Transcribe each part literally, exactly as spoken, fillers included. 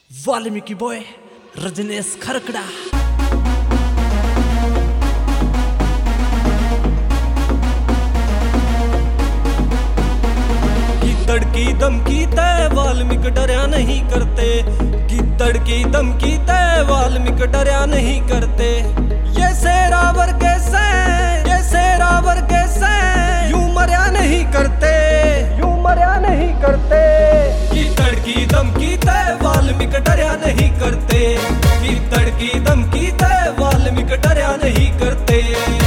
Valmiki by Rajnish Kharkada. गिद्दड़ की धमकी तय वाल्मीकि डरा नहीं करते, गिद्दड़ की धमकी तय वाल्मीकि डरा नहीं करते। ये शेरावर कैसे, ये शेरावर कैसे यूं मर्या नहीं करते, यूं मर्या नहीं करते। गिद्दड़ की धमकी तय वाल्मीकि डरा नहीं करते, गिद्दड़ की धमकी तय वाल्मीकि डरा नहीं करते।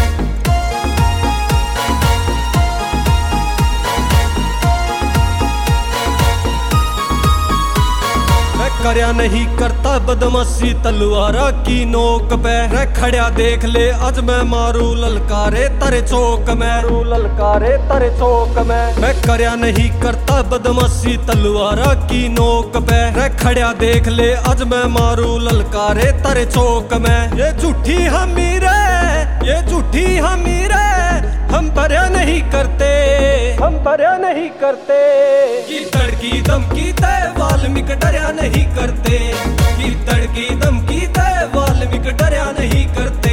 करया नहीं करता बदमाशी तलवारा की नोक पे, रे खड़या देख ले आज मैं मारू ललकारे तेरे चौक में, रू ललकारे तेरे चौक में। मैं करया नहीं करता बदमाशी तलवारा की नोक पे, रे खड़या देख ले आज मैं मारू ललकारे तेरे चौक में। ये झूठी हमी रे, ये झूठी हमी रे, हम परया नहीं करते, हम परया नहीं करते। गिद्दड़ की धमकी तय वाल्मीकि डरा नहीं करते, गिद्दड़ की धमकी तय वाल्मीकि डरा नहीं करते।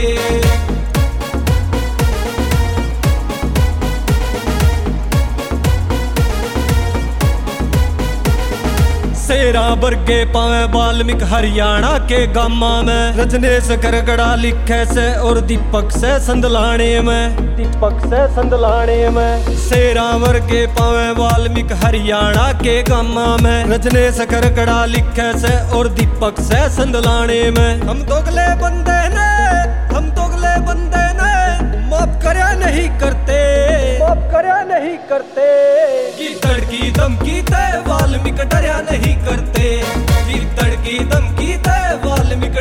शेरा बरगे पावे वाल्मीकि हरियाणा के गामा में, रजनीश खरकड़ा लिखे से और दीपक से संदलाने में, दीपक से संदलाने में। शेरा बरगे पावे वाल्मीकि हरियाणा के गामा में, रजनीश खरकड़ा लिखे से और दीपक से संदलाने में। हम दोगले बंदे ने, हम दोगले बंदे ने माफ करया नहीं करते, माफ करया नहीं करते। गिद्दड़ की धमकी तय वाल्मीकि डरा नहीं करते, गिद्दड़ की धमकी तय वाल्मीकि